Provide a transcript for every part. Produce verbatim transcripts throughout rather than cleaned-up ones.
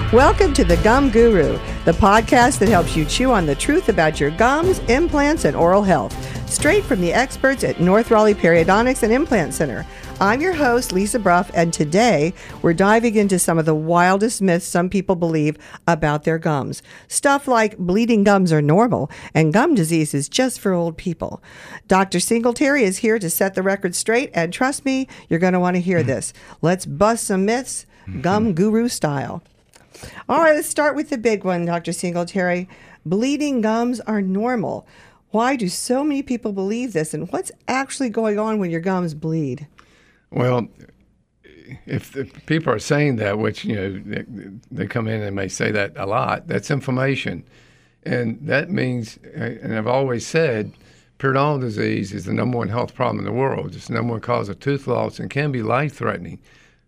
Welcome to The Gum Guru, the podcast that helps you chew on the truth about your gums, implants, and oral health, straight from the experts at North Raleigh Periodontics and Implant Center. I'm your host, Lisa Bruff, and today we're diving into some of the wildest myths some people believe about their gums. Stuff like bleeding gums are normal and gum disease is just for old people. Doctor Singletary is here to set the record straight, and trust me, you're going to want to hear this. Let's bust some myths, Gum Guru style. All right, let's start with the big one, Doctor Singletary. Bleeding gums are normal. Why do so many people believe this, and what's actually going on when your gums bleed? Well, if the people are saying that, which, you know, they, they come in and may say that a lot, that's inflammation. And that means, and I've always said, periodontal disease is the number one health problem in the world. It's the number one cause of tooth loss and can be life-threatening.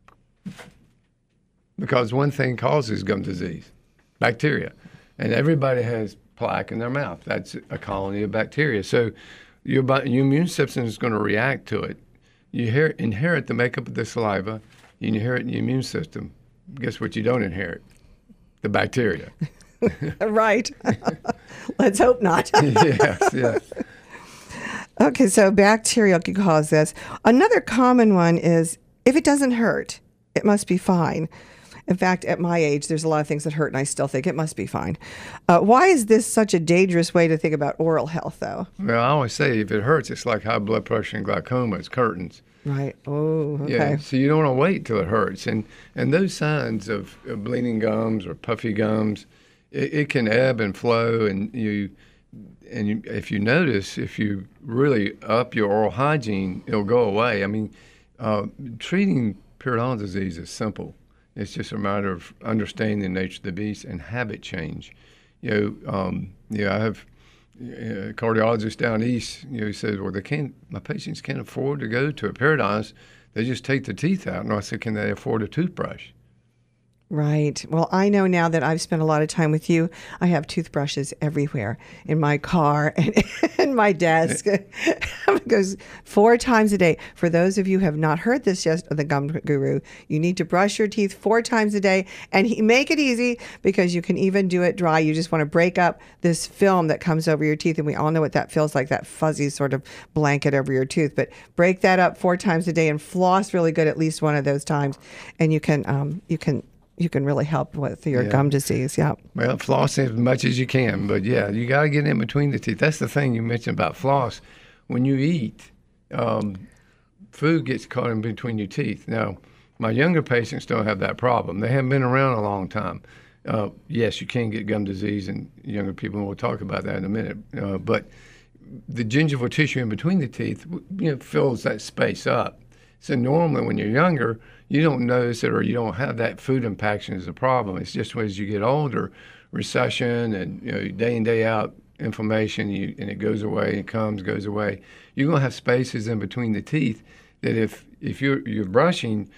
Because one thing causes gum disease, bacteria. And everybody has plaque in their mouth. That's a colony of bacteria. So your, your immune system is going to react to it. You inherit, inherit the makeup of the saliva. You inherit your immune system. Guess what you don't inherit? The bacteria. Right. Let's hope not. Yes, yes. Okay, so bacteria can cause this. Another common one is if it doesn't hurt, it must be fine. In fact, at my age, there's a lot of things that hurt, and I still think it must be fine. Uh, why is this such a dangerous way to think about oral health, though? Well, I always say if it hurts, it's like high blood pressure and glaucoma. It's curtains. Right. Oh, okay. Yeah, so you don't want to wait till it hurts. And and those signs of, of bleeding gums or puffy gums, it, it can ebb and flow. And you and you, if you notice, if you really up your oral hygiene, it'll go away. I mean, uh, treating periodontal disease is simple. It's just a matter of understanding the nature of the beast and habit change. You know, um, you know, I have a cardiologist down east. You know, he says, "Well, they can't. My patients can't afford to go to a periodontist. They just take the teeth out." And I said, "Can they afford a toothbrush?" Right. Well, I know now that I've spent a lot of time with you. I have toothbrushes everywhere in my car and in my desk. It goes four times a day. For those of you who have not heard this yet, the Gum Guru, you need to brush your teeth four times a day. And he, make it easy because you can even do it dry. You just want to break up this film that comes over your teeth. And we all know what that feels like, that fuzzy sort of blanket over your tooth. But break that up four times a day and floss really good at least one of those times. And you can, um, you can, you can really help with your yeah. gum disease. Yeah. Well, floss as much as you can, but yeah, you got to get in between the teeth. That's the thing you mentioned about floss. When you eat, um, food gets caught in between your teeth. Now, my younger patients don't have that problem. They haven't been around a long time. Uh, yes, you can get gum disease in younger people, and we'll talk about that in a minute. Uh, but the gingival tissue in between the teeth, you know, fills that space up. So normally when you're younger, you don't notice it or you don't have that food impaction as a problem. It's just as you get older, recession and, you know, day in, day out inflammation, you, and it goes away, it comes, goes away. You're going to have spaces in between the teeth that if, if you're, you're brushing,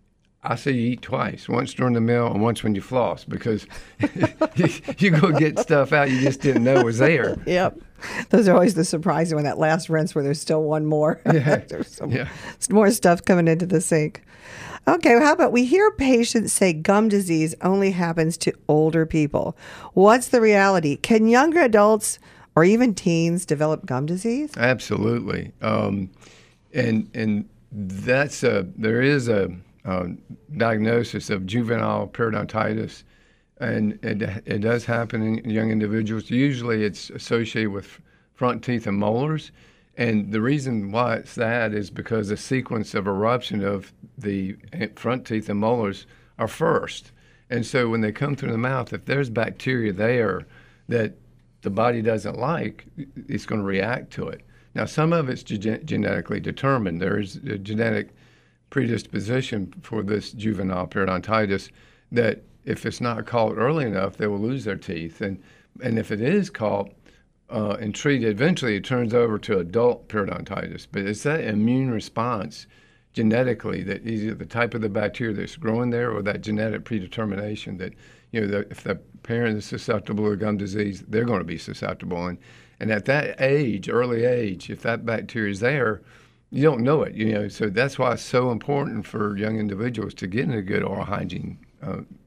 I say you eat twice, once during the meal and once when you floss, because you, you go get stuff out you just didn't know was there. Yep. Those are always the surprising one, that last rinse where there's still one more. Yeah. There's some yeah. more stuff coming into the sink. Okay, well, how about we hear patients say gum disease only happens to older people. What's the reality? Can younger adults or even teens develop gum disease? Absolutely. Um, and and that's a, there is a, a diagnosis of juvenile periodontitis, and it, it does happen in young individuals. Usually it's associated with front teeth and molars. And the reason why it's that is because the sequence of eruption of the front teeth and molars are first. And so when they come through the mouth, if there's bacteria there that the body doesn't like, it's going to react to it. Now, some of it's ge- genetically determined. There's a genetic predisposition for this juvenile periodontitis that if it's not caught early enough, they will lose their teeth. And, and if it is caught, Uh, and treated, eventually it turns over to adult periodontitis. But it's that immune response genetically that either the type of the bacteria that's growing there or that genetic predetermination that, you know, the, if the parent is susceptible to gum disease, they're going to be susceptible. And, and at that age, early age, if that bacteria is there, you don't know it, you know. So that's why it's so important for young individuals to get in a good oral hygiene uh,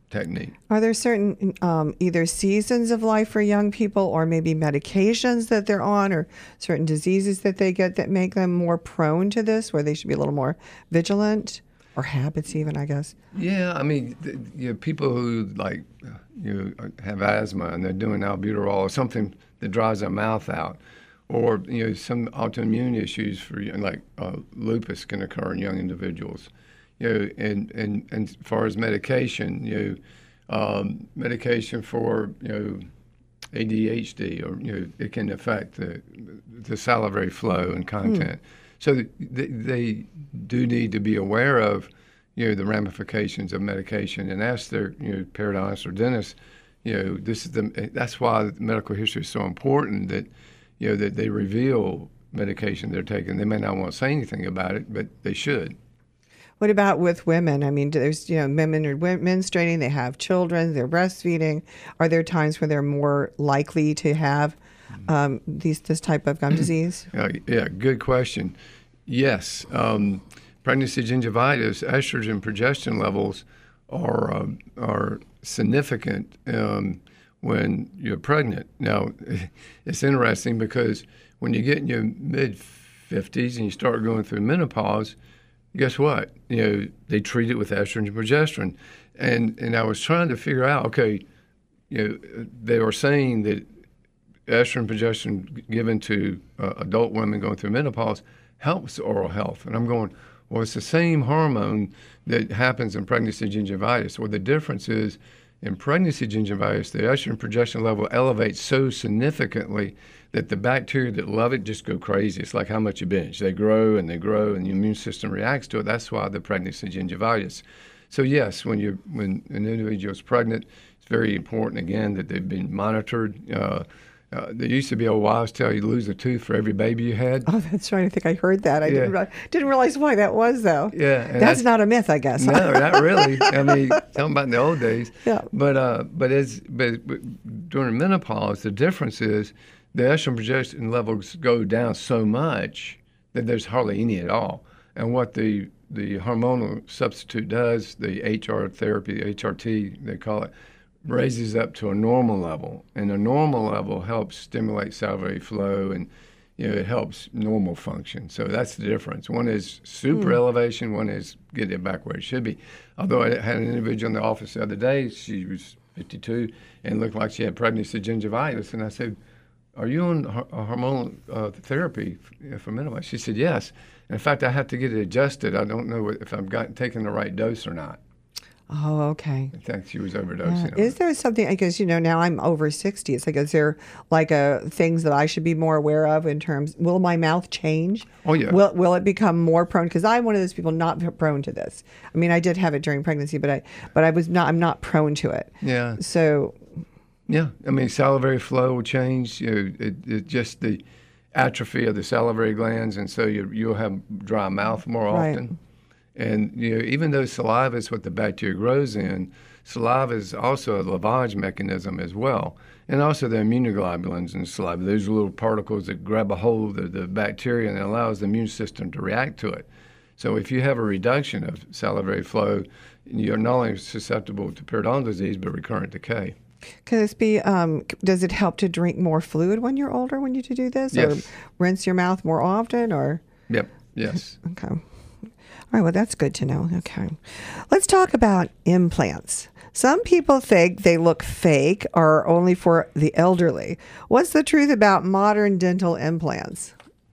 technique. Are there certain um, either seasons of life for young people or maybe medications that they're on or certain diseases that they get that make them more prone to this, where they should be a little more vigilant, or habits even, I guess? Yeah, I mean, th- you know, people who like you know, have asthma and they're doing albuterol or something that dries their mouth out, or you know, some autoimmune issues for like uh, lupus can occur in young individuals. You know, and, and, and as far as medication, you know, um, medication for, you know, A D H D, or, you know, it can affect the, the salivary flow and content. Mm. So they, they do need to be aware of, you know, the ramifications of medication and ask their, you know, periodontist or dentist, you know, this is the, that's why medical history is so important, that, you know, that they reveal medication they're taking. They may not want to say anything about it, but they should. What about with women? I mean, there's, you know, women are menstruating, they have children, they're breastfeeding. Are there times where they're more likely to have um, these this type of gum disease? Uh, yeah, good question. Yes. Um, pregnancy gingivitis, estrogen, progesterone levels are, uh, are significant um, when you're pregnant. Now, it's interesting because when you get in your mid fifties and you start going through menopause, guess what? You know, they treat it with estrogen and progesterone. And and I was trying to figure out, okay, you know, they were saying that estrogen and progesterone given to uh, adult women going through menopause helps oral health. And I'm going, well, it's the same hormone that happens in pregnancy gingivitis. Well, the difference is in pregnancy gingivitis, the estrogen and progesterone level elevates so significantly that the bacteria that love it just go crazy. It's like how much you binge. They grow and they grow, and the immune system reacts to it. That's why the pregnancy gingivitis. So yes, when you when an individual is pregnant, it's very important again that they've been monitored. Uh, uh, there used to be a wives' tale you lose a tooth for every baby you had. Oh, that's right. I think I heard that. I yeah. didn't, re- didn't realize why that was, though. Yeah, that's, that's not a myth, I guess. No, not really. I mean, talking about in the old days. Yeah. But uh, but as but, but during menopause, the difference is the estrogen and progesterone levels go down so much that there's hardly any at all. And what the the hormonal substitute does, the H R therapy, H R T they call it, raises up to a normal level. And a normal level helps stimulate salivary flow, and you know, it helps normal function. So that's the difference. One is super mm. elevation, one is get it back where it should be. Although I had an individual in the office the other day, she was fifty-two and looked like she had pregnancy gingivitis. And I said, are you on hormonal uh, therapy for menopause? She said, yes. And in fact, I have to get it adjusted. I don't know if I've got taking the right dose or not. Oh, okay. I think she was overdosing. Yeah. Is there something, because, you know, now I'm over sixty. It's like, is there like a, things that I should be more aware of in terms, will my mouth change? Oh, yeah. Will will it become more prone? Because I'm one of those people not prone to this. I mean, I did have it during pregnancy, but I, but I was not, I'm not prone to it. Yeah. So. Yeah. I mean, salivary flow will change. You know, it, it just the atrophy of the salivary glands, and so you, you'll have dry mouth more often. Right. And you know, even though saliva is what the bacteria grows in, saliva is also a lavage mechanism as well. And also the immunoglobulins in saliva. Those are little particles that grab a hold of the bacteria and it allows the immune system to react to it. So if you have a reduction of salivary flow, you're not only susceptible to periodontal disease, but recurrent decay. Can this be, um, does it help to drink more fluid when you're older when you do this? Yes. Or rinse your mouth more often? Or? Yep, yes. Okay. All right, well, that's good to know. Okay. Let's talk about implants. Some people think they look fake or only for the elderly. What's the truth about modern dental implants?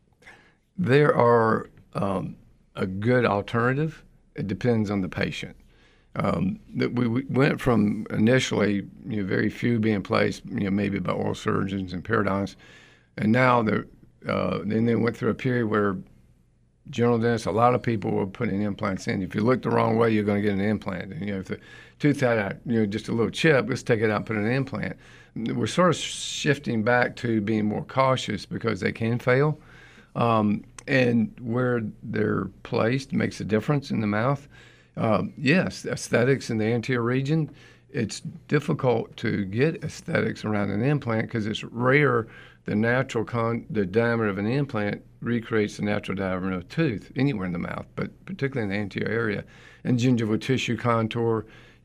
There are um, a good alternative. It depends on the patient. Um, that we, we went from initially, you know, very few being placed, you know, maybe by oral surgeons and periodontists, and now they're, uh, then they went through a period where general dentists, a lot of people were putting implants in. If you look the wrong way, you're going to get an implant. And, you know, if the tooth had a, you know, just a little chip, let's take it out and put an implant. We're sort of shifting back to being more cautious because they can fail, um, and where they're placed makes a difference in the mouth. Um, yes, aesthetics in the anterior region, it's difficult to get aesthetics around an implant because it's rare the natural con- the diameter of an implant recreates the natural diameter of a tooth anywhere in the mouth, but particularly in the anterior area. And gingival tissue contour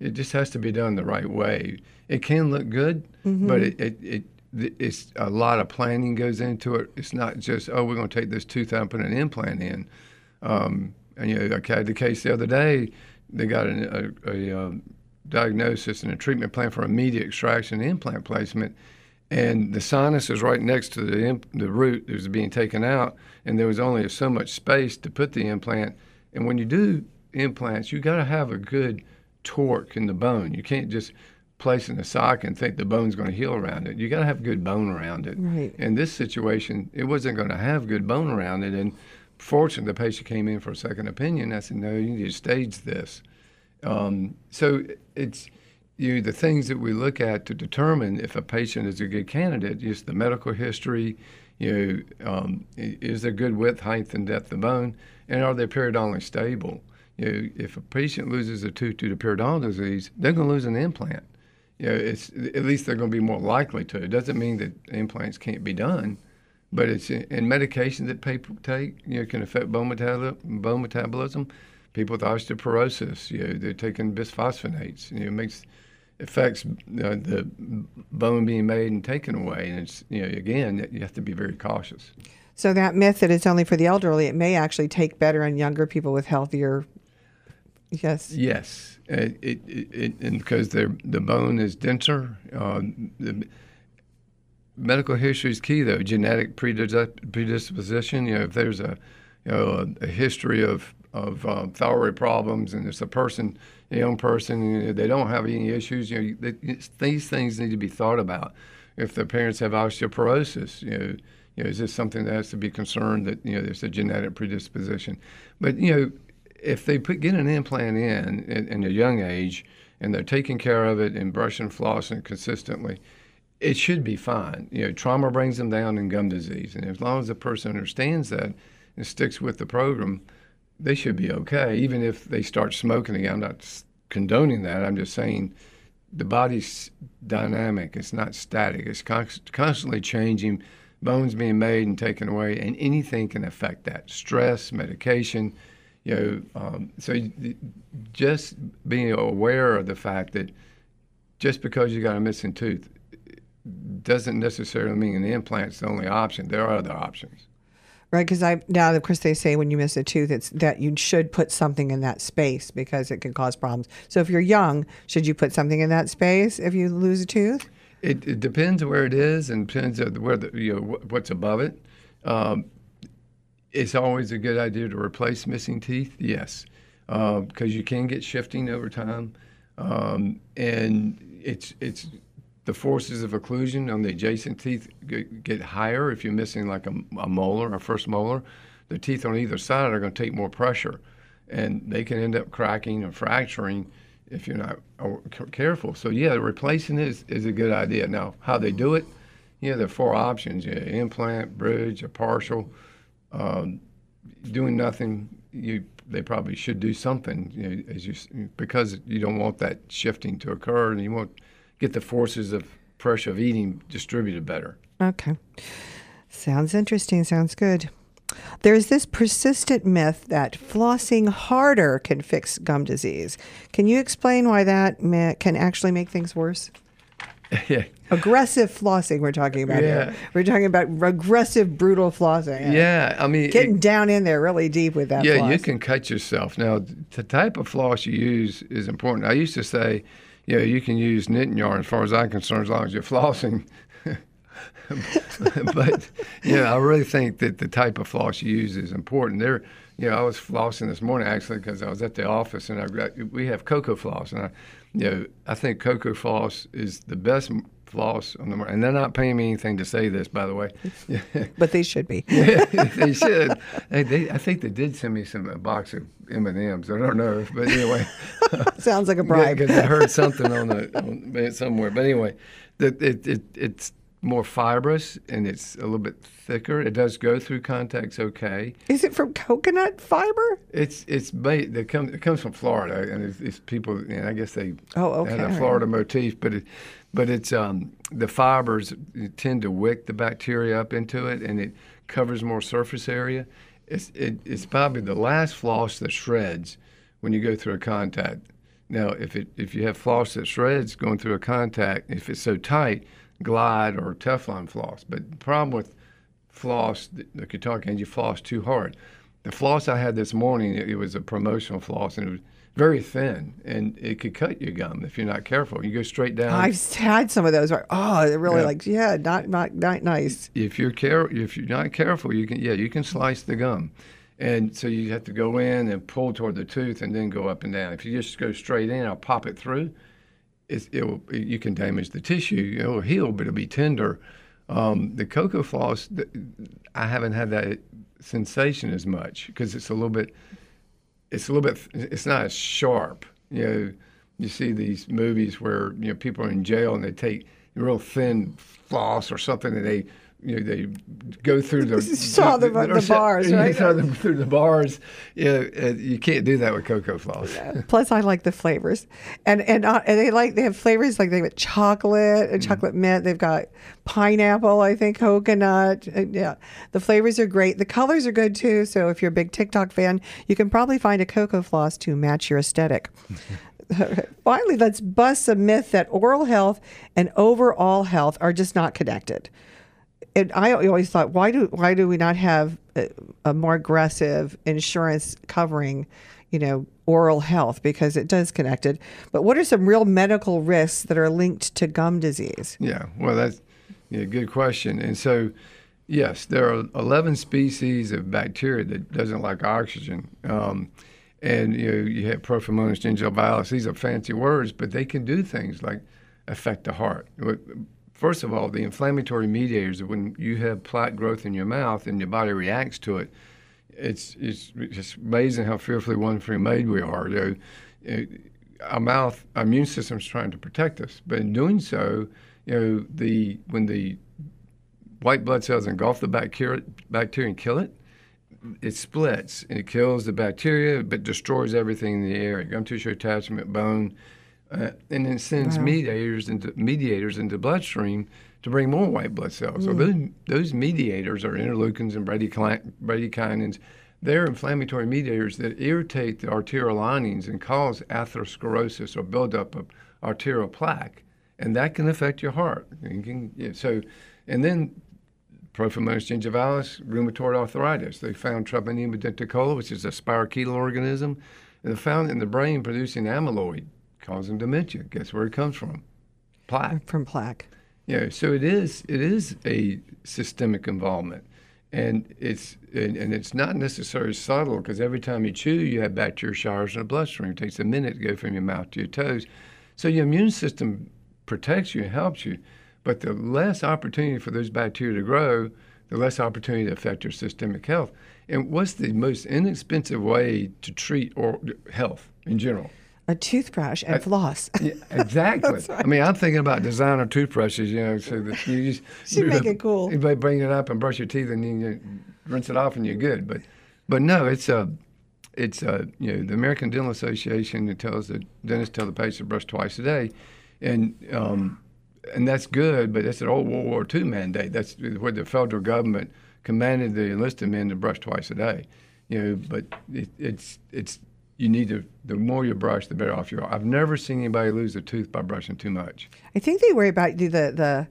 It just has to be done the right way. It can look good, mm-hmm. but it, it, it it's a lot of planning goes into it. It's not just, oh, we're going to take this tooth out and put an implant in. Um, and, you know, I had the case the other day. They got a, a, a um, diagnosis and a treatment plan for immediate extraction and implant placement. And the sinus is right next to the imp- the root that was being taken out, and there was only so much space to put the implant. And when you do implants, you got to have a good torque in the bone. You can't just place in a sock and think the bone's going to heal around it. You got to have good bone around it. Right. In this situation, it wasn't going to have good bone around it. And fortunately, the patient came in for a second opinion. I said, no, you need to stage this. Um, so it's you know, the things that we look at to determine if a patient is a good candidate is the medical history. You know, um, is there good width, height, and depth of bone, and are they periodontally stable? You know, if a patient loses a tooth due to periodontal disease, they're going to lose an implant. You know, it's at least they're going to be more likely to. It doesn't mean that implants can't be done, but it's in, in medications that people take. You know, can affect bone, metabol- bone metabolism. People with osteoporosis, you know, they're taking bisphosphonates. You know, it makes affects uh, the bone being made and taken away, and it's you know again you have to be very cautious. So that myth that it's only for the elderly, it may actually take better on younger people with healthier. Yes. Yes, it, it, it, and because the bone is denser. Uh, the medical history is key, though. Genetic predisposition. You know, if there's a you know a, a history of of um, thyroid problems, and it's a person, a young person, you know, they don't have any issues. You know, they, these things need to be thought about. If the parents have osteoporosis, you know, you know, is this something that has to be concerned that you know there's a genetic predisposition? But you know, if they put get an implant in in, in a young age and they're taking care of it and brushing, flossing consistently, it should be fine. You know, trauma brings them down in gum disease, and as long as the person understands that and sticks with the program, they should be okay, even if they start smoking again. I'm not condoning that. I'm just saying the body's dynamic. It's not static. It's const- constantly changing, bones being made and taken away, and anything can affect that. Stress, medication, you know. Um, so just being aware of the fact that just because you got a missing tooth doesn't necessarily mean an implant's the only option. There are other options. Right, because I now, of course, they say when you miss a tooth, it's that you should put something in that space because it can cause problems. So if you're young, should you put something in that space if you lose a tooth? It, it depends where it is and depends on where the, you know what's above it. Um, it's always a good idea to replace missing teeth, yes, because uh, you can get shifting over time, um, and it's it's. The forces of occlusion on the adjacent teeth get, get higher if you're missing like a, a molar, a first molar. The teeth on either side are going to take more pressure, and they can end up cracking or fracturing if you're not careful. So yeah, replacing it is, is a good idea. Now, how they do it, you know, there are four options: you know, implant, bridge, or partial. Um, doing nothing, you they probably should do something, you know, as you because you don't want that shifting to occur, and you want get the forces of pressure of eating distributed better. Okay. Sounds interesting. Sounds good. There's this persistent myth that flossing harder can fix gum disease. Can you explain why that may, can actually make things worse? Yeah. Aggressive flossing we're talking about yeah. here. We're talking about aggressive, brutal flossing. Yeah, I mean... Getting it, down in there really deep with that yeah, floss. you can cut yourself. Now, the type of floss you use is important. I used to say, you know, you can use knitting yarn as far as I'm concerned, as long as you're flossing. But, you know, I really think that the type of floss you use is important. There, you know, I was flossing this morning, actually, because I was at the office, and I got, we have Cocoa Floss. And, I, you know, I think Cocoa Floss is the best floss on the market. And they're not paying me anything to say this, by the way. But they should be. Yeah, they should. They, they, I think they did send me some a box of M and M's. I don't know, but anyway. Sounds like a bribe. Because I heard something on the on, somewhere. But anyway, the, it, it it's more fibrous and it's a little bit thicker. It does go through contacts okay. Is it from coconut fiber? It's it's made. It comes it comes from Florida, and it's, it's people. And I guess they oh okay had a Florida motif, but it, but it's um the fibers tend to wick the bacteria up into it, and it covers more surface area. It's it, it's probably the last floss that shreds when you go through a contact. Now, if it if you have floss that shreds going through a contact, if it's so tight, Glide or Teflon floss. But the problem with floss, like you're talking, you floss too hard. The floss I had this morning, it, it was a promotional floss, and it was very thin, and it could cut your gum if you're not careful. You go straight down. I've had some of those. Where, oh, they're really Yeah. like, yeah, not not not nice. If you're care, if you're not careful, you can yeah, you can slice the gum, and so you have to go in and pull toward the tooth and then go up and down. If you just go straight in, I'll pop it through. It's, it will, you can damage the tissue. It will heal, but it'll be tender. Um, the cocoa floss, I haven't had that sensation as much because it's a little bit. It's a little bit. It's not as sharp. You know, you see these movies where you know people are in jail and they take real thin floss or something, and they, you know, they go through the saw the, the, the bars, you right? saw them through the bars. Yeah, you, know, you can't do that with cocoa floss. Yeah. Plus, I like the flavors, and and, uh, and they like they have flavors like they have chocolate and chocolate mint. They've got pineapple, I think, coconut. Uh, yeah, the flavors are great. The colors are good too. So if you're a big TikTok fan, you can probably find a cocoa floss to match your aesthetic. Finally, let's bust a myth that oral health and overall health are just not connected. And I always thought, why do why do we not have a, a more aggressive insurance covering, you know, oral health, because it does connect it. But what are some real medical risks that are linked to gum disease? Yeah, well, that's a good question. And so, yes, there are eleven species of bacteria that doesn't like oxygen. Um, and you know, you have Prophylaemus gingivalis. These are fancy words, but they can do things like affect the heart. First of all, the inflammatory mediators, when you have plaque growth in your mouth and your body reacts to it, it's it's just amazing how fearfully wonderfully made we are. You know, our mouth, our immune system is trying to protect us, but in doing so, you know, the when the white blood cells engulf the bacteria, bacteria and kill it, it splits and it kills the bacteria, but destroys everything in the area, gum tissue attachment, bone. Uh, and then sends Wow. mediators into mediators into bloodstream to bring more white blood cells. Mm. So those, those mediators are interleukins and bradykinins. They're inflammatory mediators that irritate the arterial linings and cause atherosclerosis or buildup of arterial plaque, and that can affect your heart. You can, yeah, so, and then Prophylaemus gingivalis, rheumatoid arthritis. They found Treponema denticola, which is a spirochetal organism, and they found it in the brain producing amyloid, causing dementia. Guess where it comes from? Plaque. From plaque. Yeah, so it is it is a systemic involvement, and it's and, and it's not necessarily subtle, because every time you chew, you have bacteria showers in the bloodstream. It takes a minute to go from your mouth to your toes. So your immune system protects you and helps you, but the less opportunity for those bacteria to grow, the less opportunity to affect your systemic health. And what's the most inexpensive way to treat or health in general? A toothbrush and I, floss. Yeah, exactly. Right. I mean, I'm thinking about designer toothbrushes, you know, so that you just Should make it cool. You bring it up and brush your teeth, and then you rinse it off, and you're good. But, but no, it's a, it's a, you know, the American Dental Association that tells the dentist tell the patient to brush twice a day, and um, and that's good. But that's an old World War Two mandate. That's where the federal government commanded the enlisted men to brush twice a day. You know, but it, it's it's. You need to, the more you brush, the better off you are. I've never seen anybody lose a tooth by brushing too much. I think they worry about the the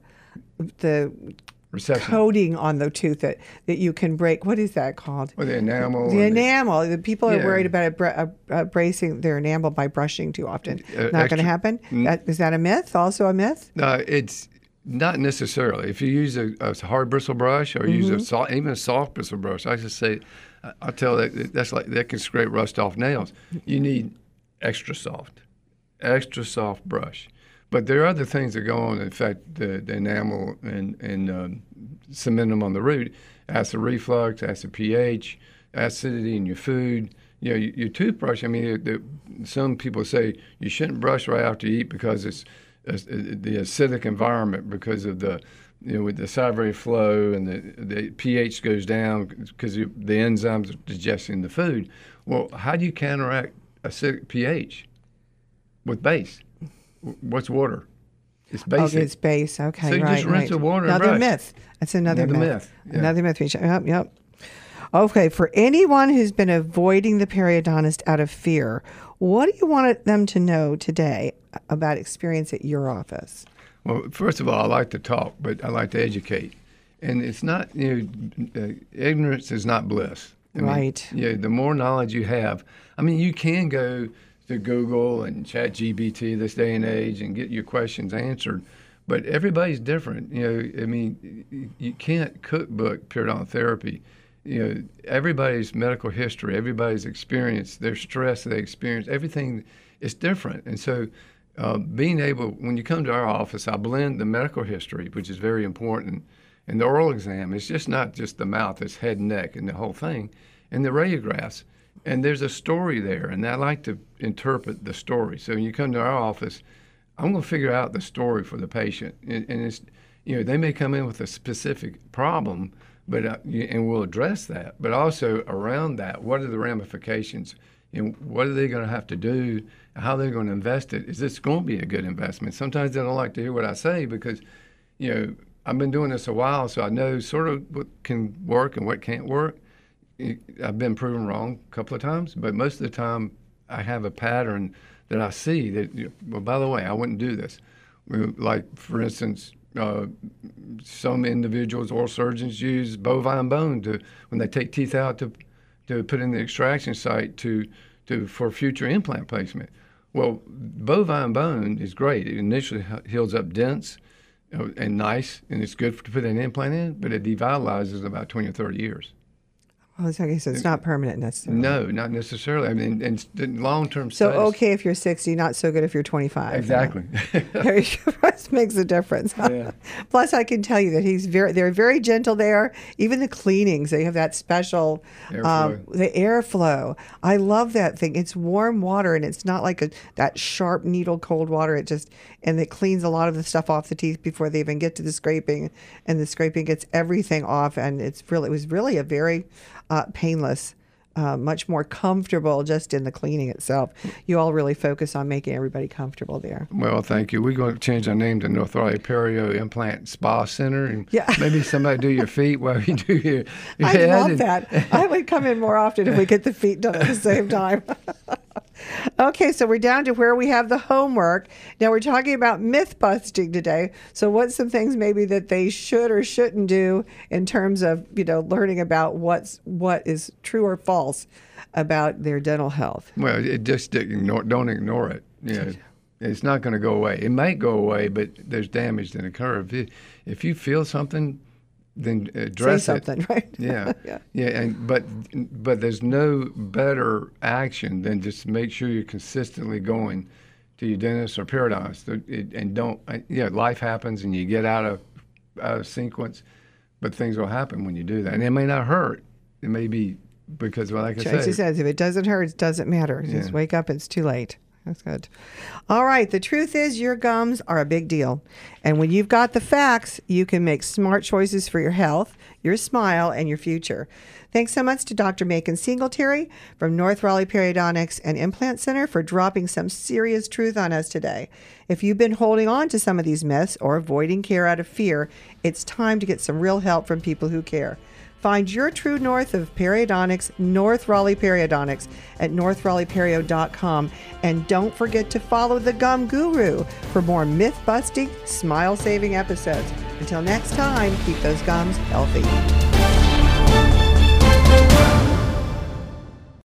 the Reception. coating on the tooth that, that you can break. What is that called? Or the enamel. The or enamel. The people are Yeah. worried about it, bra- uh, uh, bracing their enamel by brushing too often. Uh, Not going to extra- happen? Mm. That, is that a myth? Also a myth? No, it's not necessarily. If you use a, a hard bristle brush or use a soft, even a soft bristle brush, I just say, I- I'll tell that that's like that can scrape rust off nails. You need extra soft, extra soft brush. But there are other things that go on that affect the, the enamel and and um, cement them on the root. Acid reflux, acid pH, acidity in your food. You know, your, your toothbrush. I mean, the, some people say you shouldn't brush right after you eat because it's uh, the acidic environment, because of the, you know, with the salivary flow and the, the pH goes down because the enzymes are digesting the food. Well, how do you counteract acidic pH? With base. What's water? It's basic. Oh, it's base. Okay, So you right, just rinse right. the water and Another brush. myth. That's another, Another myth. myth, yeah. Another myth. we should- Yep, yep. Okay, for anyone who's been avoiding the periodontist out of fear, What do you want them to know today about experience at your office? Well, first of all, I like to talk, but I like to educate. And it's not, you know, uh, ignorance is not bliss. I Right. mean, yeah, the more knowledge you have, I mean, you can go to Google and Chat G P T this day and age and get your questions answered, but everybody's different. You know, I mean, you can't cookbook periodontal therapy. You know, everybody's medical history, everybody's experience, their stress they experience, everything is different. And so uh, being able, when you come to our office, I blend the medical history, which is very important, and the oral exam. It's just not just the mouth, it's head and neck and the whole thing, and the radiographs. And there's a story there, and I like to interpret the story. So when you come to our office, I'm going to figure out the story for the patient. And, and it's, you know, they may come in with a specific problem, but uh, and we'll address that. But also around that, what are the ramifications? And what are they going to have to do? How they're going to invest it? Is this going to be a good investment? Sometimes they don't like to hear what I say because, you know, I've been doing this a while, so I know sort of what can work and what can't work. I've been proven wrong a couple of times, but most of the time I have a pattern that I see that, well, by the way, I wouldn't do this. Like, for instance, uh, some individuals, oral surgeons, use bovine bone to, when they take teeth out, to to put in the extraction site to, to for future implant placement. Well, bovine bone is great. It initially heals up dense and nice, and it's good to put an implant in, but it devitalizes in about twenty or thirty years. Oh, okay, so it's not permanent necessarily. No, not necessarily. I mean, and long-term So studies. okay if you're sixty, not so good if you're twenty-five. Exactly. That makes a difference. Yeah. Plus, I can tell you that he's very. They're very gentle there. Even the cleanings, they have that special Airflow. um, the airflow. I love that thing. It's warm water, and it's not like a that sharp needle cold water. It just and it cleans a lot of the stuff off the teeth before they even get to the scraping, and the scraping gets everything off. And it's really it was really a very uh, painless. Uh, much more comfortable just in the cleaning itself. You all really focus on making everybody comfortable there. Well, thank you. We're going to change our name to North Raleigh Perio Implant Spa Center, and Yeah. maybe somebody do your feet while you do your, your I head. love and- that. I would come in more often if we get the feet done at the same time. Okay, so we're down to where we have the homework. Now we're talking about myth busting today. So what's some things maybe that they should or shouldn't do in terms of, you know, learning about what's what is true or false about their dental health? Well, it just ignore, don't ignore it. You know, it's not going to go away. It might go away, but there's damage that occur. If you, if you feel something, then address Say it. something, right? Yeah, Yeah. yeah, and but but there's no better action than just make sure you're consistently going to your dentist or periodontist, It- and don't. Yeah, life happens, and you get out of out of sequence, but things will happen when you do that, and it may not hurt. It may be because, well, like I Tracy said, says if it doesn't hurt, it doesn't matter. Just Yeah. wake up, it's too late. That's good. All right. The truth is your gums are a big deal. And when you've got the facts, you can make smart choices for your health, your smile, and your future. Thanks so much to Doctor Macon Singletary from North Raleigh Periodontics and Implant Center for dropping some serious truth on us today. If you've been holding on to some of these myths or avoiding care out of fear, it's time to get some real help from people who care. Find your true north of periodontics, North Raleigh Periodontics, at north raleigh perio dot com. And don't forget to follow the Gum Guru for more myth-busting, smile-saving episodes. Until next time, keep those gums healthy.